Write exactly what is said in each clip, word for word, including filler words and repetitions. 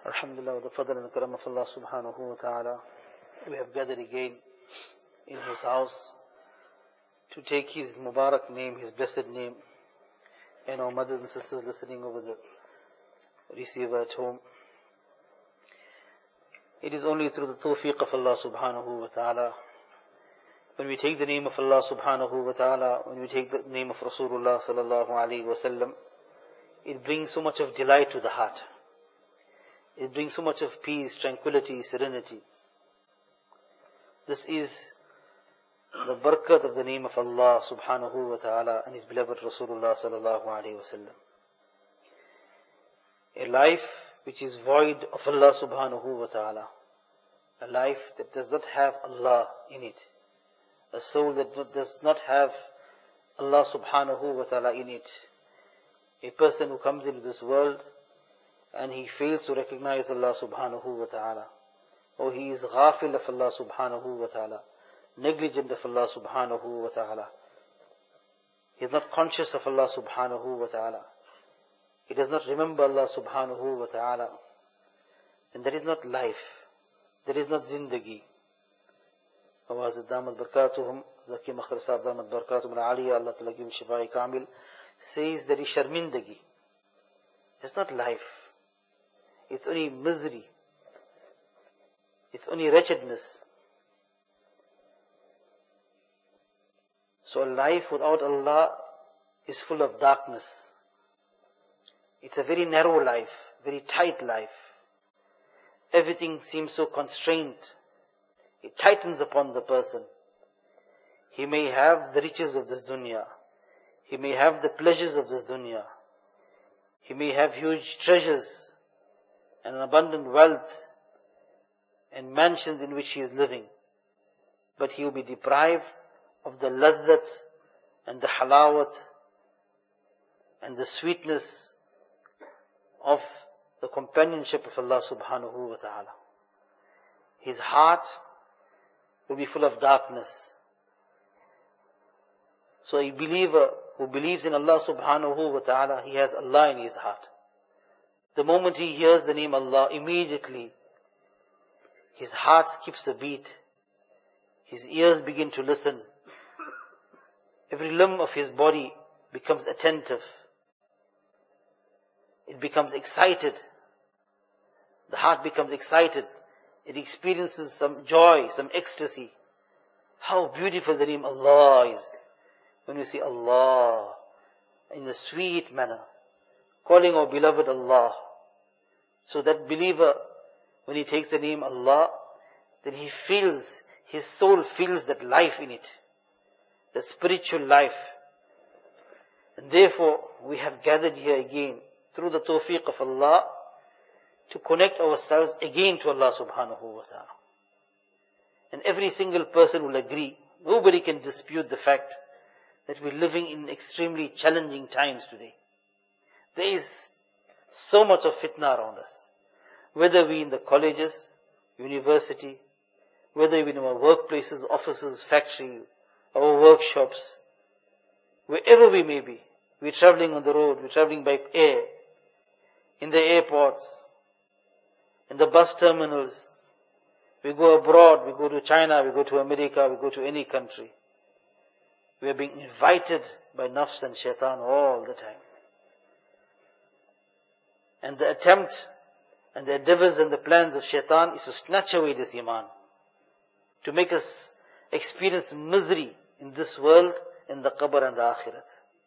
Alhamdulillah, with the fadl and the karam of Allah subhanahu wa ta'ala, we have gathered again in His house to take His Mubarak name, His blessed name, and our mothers and sisters listening over the receiver at home. It is only through the tawfiq of Allah subhanahu wa ta'ala, when we take the name of Allah subhanahu wa ta'ala, when we take the name of Rasulullah sallallahu alayhi wa sallam, it brings so much of delight to the heart. It brings so much of peace, tranquility, serenity. This is the barakat of the name of Allah subhanahu wa ta'ala and His beloved Rasulullah sallallahu alayhi wa sallam. A life which is void of Allah subhanahu wa ta'ala. A life that does not have Allah in it. A soul that does not have Allah subhanahu wa ta'ala in it. A person who comes into this world and he fails to recognize Allah subhanahu wa ta'ala, or he is ghafil of Allah subhanahu wa ta'ala, negligent of Allah subhanahu wa ta'ala. He is not conscious of Allah subhanahu wa ta'ala. He does not remember Allah subhanahu wa ta'ala. And there is not life. There is not zindagi. Awaz damat barakatuhum, Zaki Makhtar Sahab damat barakatuhum al-aliyah, Allah ta'ala give shifa'i kamil, says there is sharmindagi. It's not life. It's only misery. It's only wretchedness. So a life without Allah is full of darkness. It's a very narrow life, very tight life. Everything seems so constrained. It tightens upon the person. He may have the riches of this dunya. He may have the pleasures of this dunya. He may have huge treasures and an abundant wealth and mansions in which he is living. But he will be deprived of the ladhat and the halawat and the sweetness of the companionship of Allah subhanahu wa ta'ala. His heart will be full of darkness. So a believer who believes in Allah subhanahu wa ta'ala, he has Allah in his heart. The moment he hears the name Allah, immediately his heart skips a beat. His ears begin to listen. Every limb of his body becomes attentive. It becomes excited. The heart becomes excited. It experiences some joy, some ecstasy. How beautiful the name Allah is. When we say Allah in a sweet manner, calling our beloved Allah. So that believer, when he takes the name Allah, then he feels, his soul feels that life in it. That spiritual life. And therefore, we have gathered here again, through the tawfiq of Allah, to connect ourselves again to Allah subhanahu wa ta'ala. And every single person will agree, nobody can dispute the fact that we're living in extremely challenging times today. There is so much of fitna around us. Whether we in the colleges, university, whether we in our workplaces, offices, factory, our workshops, wherever we may be, we're traveling on the road, we're traveling by air, in the airports, in the bus terminals, we go abroad, we go to China, we go to America, we go to any country. We are being invited by nafs and shaitan all the time. And the attempt and the endeavors and the plans of shaitan is to snatch away this iman, to make us experience misery in this world, in the qabr and the akhirat.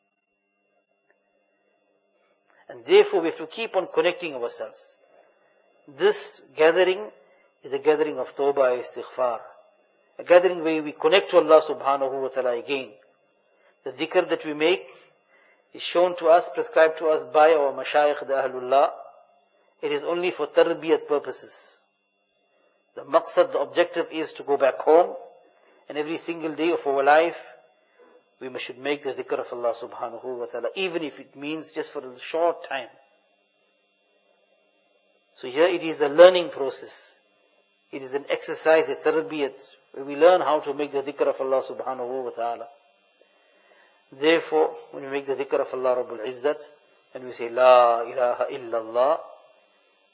And therefore we have to keep on connecting ourselves. This gathering is a gathering of tawbah, istighfar. A gathering where we connect to Allah subhanahu wa ta'ala again. The dhikr that we make is shown to us, prescribed to us by our mashayikh, the Ahlullah. It is only for tarbiyat purposes. The maqsad, the objective is to go back home, and every single day of our life, we should make the dhikr of Allah subhanahu wa ta'ala, even if it means just for a short time. So here it is a learning process. It is an exercise, a tarbiyat, where we learn how to make the dhikr of Allah subhanahu wa ta'ala. Therefore, when we make the dhikr of Allah Rabbul Izzat, and we say, La ilaha illallah,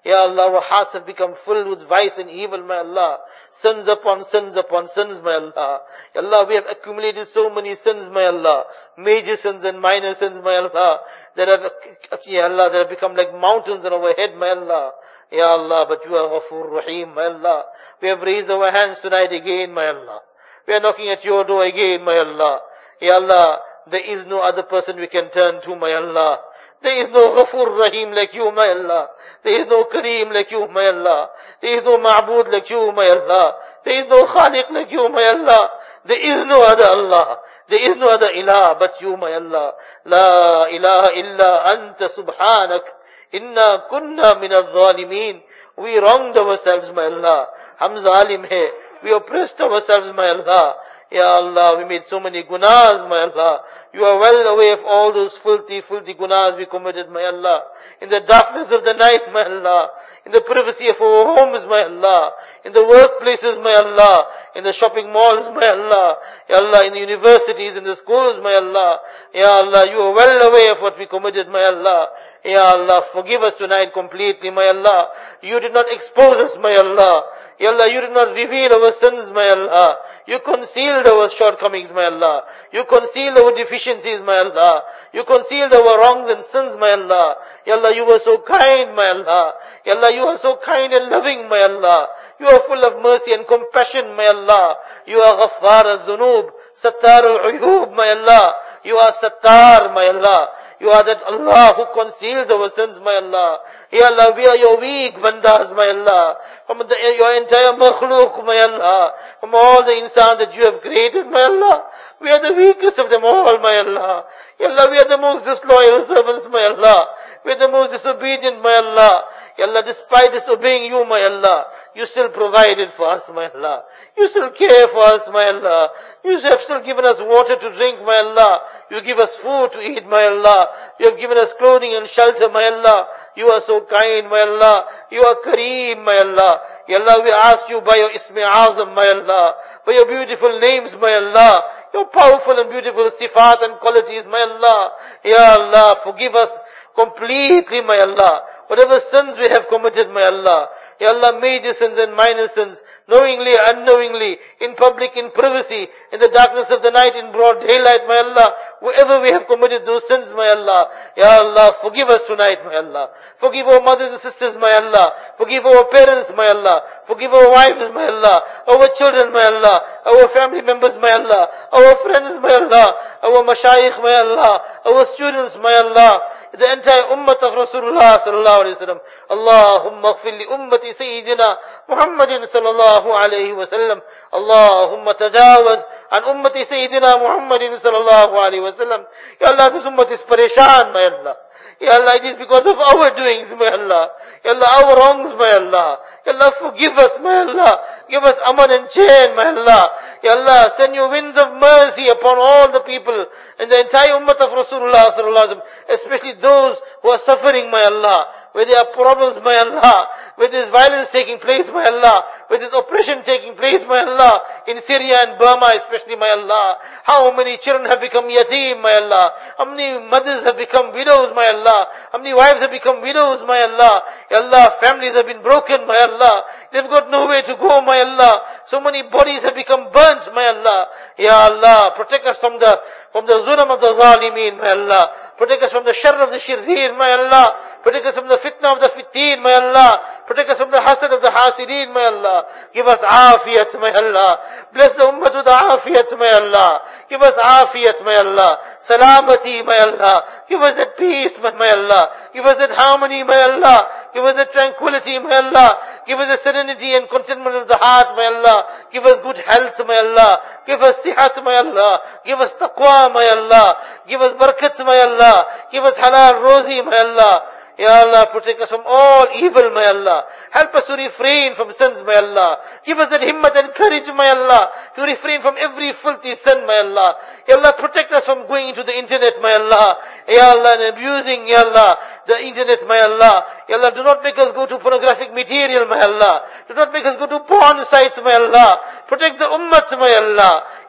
Ya Allah, our hearts have become filled with vice and evil, my Allah. Sins upon sins upon sins, my Allah. Ya Allah, we have accumulated so many sins, my Allah. Major sins and minor sins, my Allah. That have, Ya Allah, that have become like mountains on our head, my Allah. Ya Allah, but you are Ghafoor Rahim, my Allah. We have raised our hands tonight again, my Allah. We are knocking at your door again, my Allah. Ya Allah, there is no other person we can turn to, my Allah. There is no Ghafoor Rahim like you, my Allah. There is no Kareem like you, my Allah. There is no Ma'bud like you, my Allah. There is no Khaliq like you, my Allah. There is no other Allah. There is no other Ilah but you, my Allah. La ilaha illa anta subhanak. Inna kunna min al-zalimeen. We wronged ourselves, my Allah. Hum zalim hai. We oppressed ourselves, my Allah. Ya Allah, we made so many gunas, my Allah. You are well aware of all those filthy, filthy gunas we committed, my Allah. In the darkness of the night, my Allah. In the privacy of our homes, my Allah. In the workplaces, my Allah. In the shopping malls, my Allah. Ya Allah, in the universities, in the schools, my Allah. Ya Allah, you are well aware of what we committed, my Allah. Ya Allah, forgive us tonight completely, my Allah. You did not expose us, my Allah. Ya Allah, you did not reveal our sins, my Allah. You concealed our shortcomings, my Allah. You concealed our deficiencies, my Allah. You concealed our wrongs and sins, my Allah. Ya Allah, you were so kind, my Allah. Ya Allah, you are so kind and loving, my Allah. You are full of mercy and compassion, my Allah. You are Ghaffar al-Dhunub, Sattar al-Uyub, my Allah. You are Sattar, my Allah. You are that Allah who conceals our sins, my Allah. Ya Allah, we are your weak bandas, my Allah. From the, your entire makhluk, my Allah. From all the insan that you have created, my Allah. We are the weakest of them all, my Allah. Ya Allah, we are the most disloyal servants, my Allah. We are the most disobedient, my Allah. Ya Allah, despite disobeying you, my Allah, you still provided for us, my Allah. You still care for us, my Allah. You have still given us water to drink, my Allah. You give us food to eat, my Allah. You have given us clothing and shelter, my Allah. You are so kind, my Allah. You are Kareem, my Allah. Ya Allah, we ask you by your Ismi Azam, my Allah. By your beautiful names, my Allah. Your powerful and beautiful sifat and qualities, my Allah. Ya Allah, forgive us completely, my Allah. Whatever sins we have committed, my Allah. Ya Allah, major sins and minor sins, knowingly, unknowingly, in public, in privacy, in the darkness of the night, in broad daylight, my Allah. Wherever we have committed those sins, my Allah. Ya Allah, forgive us tonight, my Allah. Forgive our mothers and sisters, my Allah. Forgive our parents, my Allah. Forgive our wives, my Allah. Our children, my Allah. Our family members, my Allah. Our friends, my Allah. Our mashayikh, my Allah. Our students, my Allah. The entire ummah of Rasulullah sallallahu alayhi wa sallam. Allahumma ghfir li ummati sayyidina Muhammadin sallallahu alayhi wa sallam. Allahumma tajawaz an ummati sayyidina Muhammadin sallallahu alayhi wa sallam. Ya Allah, this ummah is pareshan, my Allah. Ya Allah, it is because of our doings, my Allah. Ya Allah, our wrongs, my Allah. Ya Allah, forgive us, my Allah. Give us aman and chain, my Allah. Ya Allah, send your winds of mercy upon all the people in the entire ummah of Rasulullah sallallahu alaihi wasallam, especially those who are suffering, my Allah. Where there are problems, my Allah. Where there is violence taking place, my Allah. Where there is oppression taking place, my Allah. In Syria and Burma, especially, my Allah. How many children have become yatim, my Allah. How many mothers have become widows, my Allah. How many wives have become widows, my Allah. Ya Allah, families have been broken, my Allah. They've got nowhere to go, my Allah. So many bodies have become burnt, my Allah. Ya Allah, protect us from the from the zulm of the zalimeen, my Allah. Protect us from the sharr of the shirreen, my Allah. Protect us from the fitna of the fitin, my Allah. Protect us from the hasad of the hasideen, my Allah. Give us afiyat, my Allah. Bless the ummah with afiyat, my Allah. Give us afiyat, my Allah. Salamati, my Allah. Give us that peace, my Allah. Give us that harmony, my Allah. Give us that tranquility, my Allah. Give us the serenity and contentment of the heart, my Allah. Give us good health, my Allah. Give us sihat, my Allah. Give us taqwa, my Allah. Give us barakat, my Allah. Give us halal rozi, my Allah. Ya Allah, protect us from all evil, my Allah. Help us to refrain from sins, my Allah. Give us that himmat and courage, my Allah, to refrain from every filthy sin, my Allah. Ya Allah, protect us from going into the internet, my Allah. Ya Allah, and abusing, Ya Allah, the internet, my Allah. Ya Allah, do not make us go to pornographic material, my Allah. Do not make us go to porn sites, my Allah. Protect the ummah, my Allah.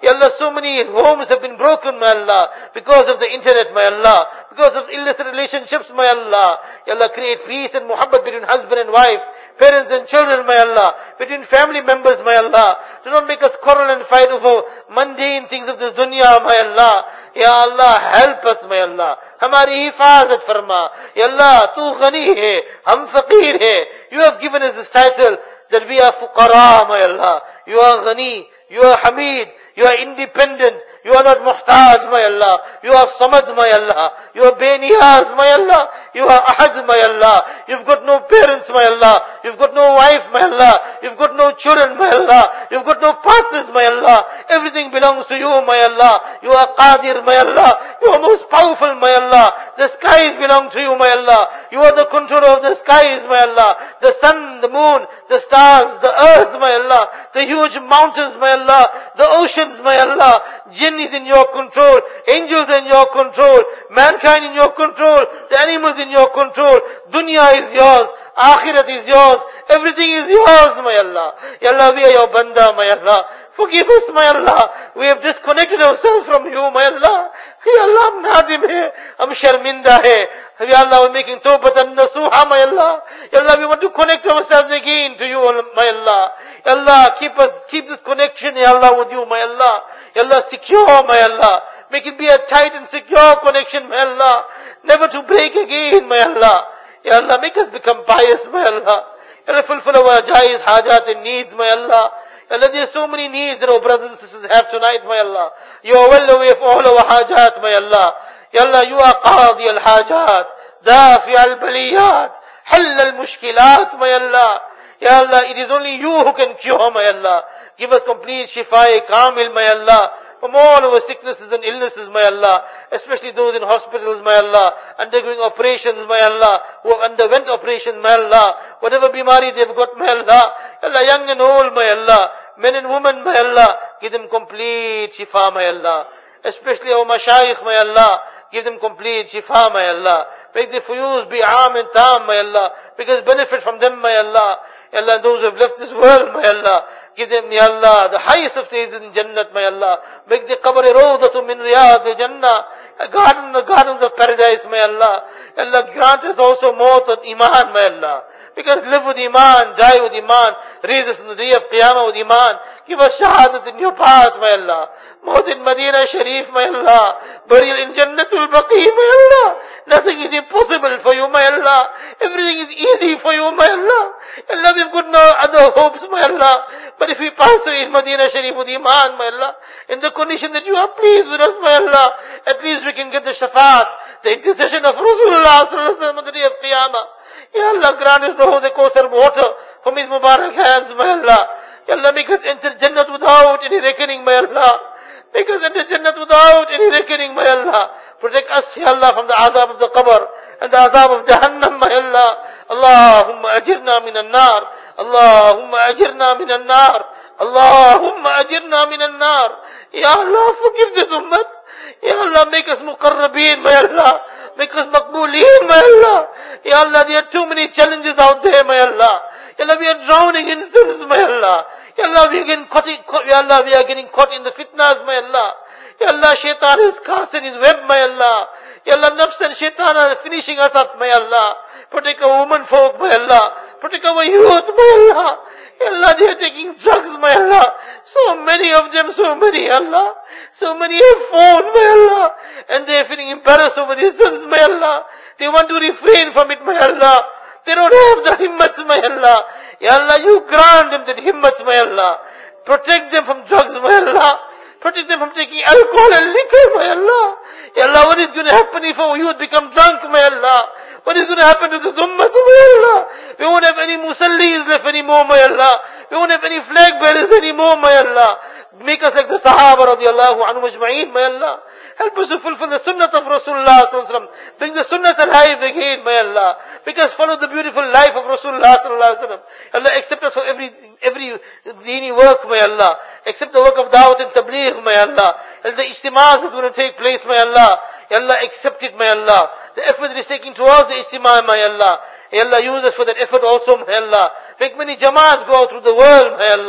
Ya Allah, so many homes have been broken, my Allah, because of the internet, my Allah, because of illicit relationships, my Allah. Ya Allah, create peace and muhabbat between husband and wife, parents and children, my Allah, between family members, my Allah. Do not make us quarrel and fight over mundane things of this dunya, my Allah. Ya Allah, help us, my Allah. Hamari hifazat farma. Ya Allah, tu ghani hai, hum faqir hai. You have given us this title that we are fuqara, my Allah. You are ghani, you are hamid, you are independent, you are not muhtaj, my Allah. You are samad, my Allah. You are beniyaz, my Allah. You are ahad, my Allah. You've got no parents, my Allah. You've got no wife, my Allah. You've got no children, my Allah. You've got no partners, my Allah. Everything belongs to you, my Allah. You are qadir, my Allah. You are most powerful, my Allah. The skies belong to you, my Allah. You are the controller of the skies, my Allah. The sun, the moon, the stars, the earth, my Allah. The huge mountains, my Allah. The oceans, my Allah. Jinn is in your control. Angels in your control. Mankind in your control. The animals in your control. Dunya is yours. Akhirat is yours. Everything is yours, my Allah. Ya Allah, we are your banda, my Allah. Forgive us, my Allah. We have disconnected ourselves from you, my Allah. Ya Allah, hum nadim hai. Hum sharminda hai. Ya Allah, we're making tawbat and nasuha, my Allah. Ya Allah, we want to connect ourselves again to you, my Allah. Ya Allah, keep us, keep this connection, Ya Allah, with you, my Allah. Ya Allah, secure, my Allah. Make it be a tight and secure connection, my Allah. Never to break again, my Allah. Ya Allah, make us become pious, my Allah. Ya Allah, fulfill our jais, hajat and needs, my Allah. Ya Allah, there are so many needs that our brothers and sisters have tonight, my Allah. You are well aware of all our hajat, my Allah. Ya Allah, you are qadi al-hajat, dafi al-baliyat, hall al-mushkilat, my Allah. Ya Allah, it is only you who can cure, my Allah. Give us complete shifa, kamil, my Allah. From all our sicknesses and illnesses, my Allah, especially those in hospitals, my Allah, undergoing operations, my Allah, who have underwent operations, my Allah, whatever bimari they've got, my Allah, Allah, young and old, my Allah, men and women, my Allah, give them complete shifa, my Allah, especially our mashayikh, my Allah, give them complete shifa, my Allah, make the fuyuz be aam and tam, my Allah, because benefit from them, my Allah, Ya Allah, those who have left this world, my Allah, give them, Ya Allah, the highest of days in Jannat, my Allah. Make the qabr rawdatu min riyad Jannah, a garden, the gardens of paradise, my Allah. Ya Allah, grant us also maut and iman, my Allah. Because live with iman, die with iman, raise us in the day of Qiyamah with iman. Give us shahadat in your path, my Allah. Maut in Medina Sharif, my Allah. Burial in Jannatul Baqi, my Allah. Nothing is impossible for you, my Allah. Everything is easy for you, my Allah. Allah, we've got no other hopes, my Allah. But if we pass away in Medina Sharif with iman, my Allah, in the condition that you are pleased with us, my Allah, at least we can get the shafaat, the intercession of Rasulullah sallallahu alaihi wasallam on the day of Qiyamah. Ya Allah, grant us the Holy Kawthar water from His Mubarak hands, my Allah. Ya Allah, make us enter Jannat without any reckoning, my Allah. Make us enter Jannat without any reckoning, my Allah. Protect us, Ya Allah, from the azab of the qabr and the azab of Jahannam, my Allah. Allahumma ajirna minan nar. Allahumma ajirna minan nar. Allahumma ajirna minan nar. Ya Allah, forgive this ummah. Ya Allah, make us muqarrabeen, my Allah. Make us maqbooleen, my Allah. Ya Allah, there are too many challenges out there, my Allah. Ya Allah, we are drowning in sins, my Allah. Ya Allah, we are getting caught in, Ya Allah, we are getting caught in the fitnas, my Allah. Ya Allah, shaitan is cast in his web, my Allah. Ya Allah, nafs and shaitan are finishing us up, my Allah. Protect our women folk, my Allah. Protect our youth, my Allah. Ya Allah, they are taking drugs, my Allah. So many of them, so many, Allah. So many have fallen, my Allah. And they are feeling embarrassed over their sins, my Allah. They want to refrain from it, my Allah. They don't have the himmats, my Allah. Ya Allah, you grant them the himmats, my Allah. Protect them from drugs, my Allah. Protect them from taking alcohol and liquor, my Allah. Ya Allah, what is going to happen if our youth become drunk, my Allah? What is going to happen to this ummah, my Allah? We won't have any musallis left anymore, my Allah. We won't have any flag bearers anymore, my Allah. Make us like the Sahaba radiallahu anhu majma'een, my Allah. Help us to fulfill the sunnah of Rasulullah sallallahu alaihi wasallam. Bring the sunnah alive again, my Allah. Because follow the beautiful life of Rasulullah sallallahu alaihi wasallam. Allah, accept us for every, every deeni work, my Allah. Accept the work of da'wat and tabligh, my Allah. And the ijtima'as that's going to take place, my Allah. Ya Allah, accept it, my Allah. The effort that is taking towards the ijtima', my Allah. Ya Allah, use us for that effort also, my Allah. Make many jamaats go out through the world, my Allah.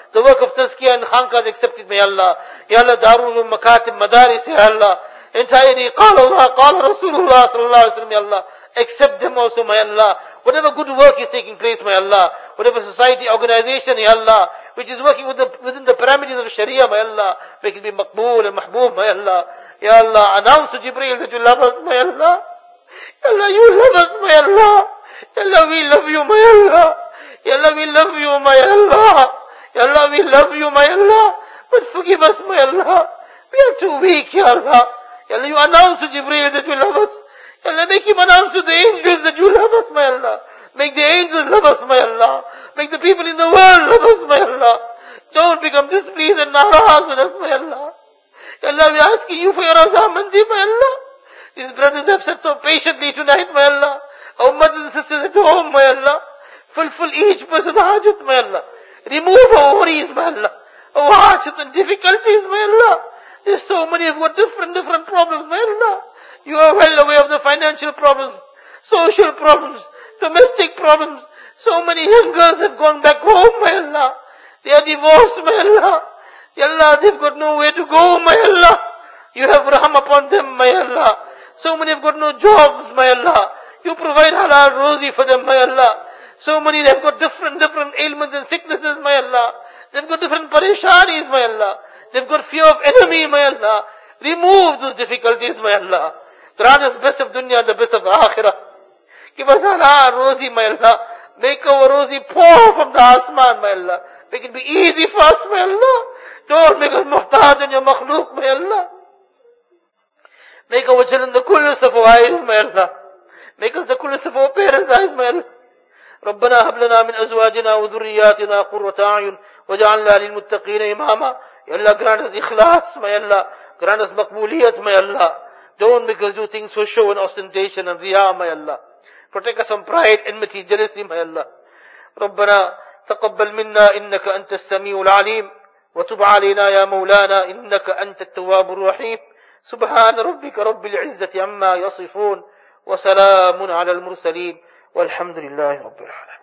The work of tazkiyah and khanqahs accepted, may Allah. Ya Allah, Darul Makatib, Madaris, Ya Allah. Entirely, Qala Allah, Qala Rasulullah, Sallallahu Alaihi Wasallam, Ya Allah. Accept them also, my Allah. Whatever good work is taking place, my Allah. Whatever society, organization, Ya Allah, which is working with the, within the parameters of Sharia, my Allah. Make it be maqbool and mahboob, my Allah. Ya Allah, announce to Jibreel that you love us, my Allah. Ya Allah, you love us, my Allah. Ya Allah, we love you, my Allah. Ya Allah, we love you, my Allah. Ya Allah, we love you, my Allah. But forgive us, my Allah. We are too weak, Ya Allah. Ya Allah, you announce to Jibreel that you love us. Ya Allah, make him announce to the angels that you love us, my Allah. Make the angels love us, my Allah. Make the people in the world love us, my Allah. Don't become displeased and naraz with us, my Allah. Ya Allah, we are asking you for your razamandi, my Allah. These brothers have sat so patiently tonight, my Allah. Our mothers and sisters at home, my Allah. Fulfill each person's hajat, my Allah. Remove our worries, my Allah. Our hardships and difficulties, my Allah. There's so many who've got different, different problems, my Allah. You are well aware of the financial problems, social problems, domestic problems. So many young girls have gone back home, my Allah. They are divorced, my Allah. Ya Allah, they've got nowhere to go, my Allah. You have raham upon them, my Allah. So many have got no jobs, my Allah. You provide halal rozi for them, my Allah. So many have got different, different ailments and sicknesses, my Allah. They've got different parishanis, my Allah. They've got fear of enemy, my Allah. Remove those difficulties, my Allah. Grant us best of dunya and the best of akhirah. Give us halal rozi, my Allah. Make our rozi pour from the asman, my Allah. Make it be easy for us, my Allah. Don't make us muhtaj on your makhluk, my Allah. Make our children the coolest of our eyes, my Allah. Make us the coolest of our parents' eyes, my Allah. ربنا هب لنا من أزواجنا وذرياتنا قرة أعين وجعلنا للمتقين إماما. Ya Allah, grant us ikhlas, my Allah. Grant us maqbuliyat, my Allah. Don't make us do things for show and ostentation and riyah, my Allah. Protect us from pride, enmity, jealousy, my Allah. ربنا تقبل منا إنك أنت السميع العليم وتب علينا يا مولانا إنك أنت التواب الرحيم. سبحان ربك رب العزة عما يصفون وسلام على المرسلين والحمد لله رب العالمين.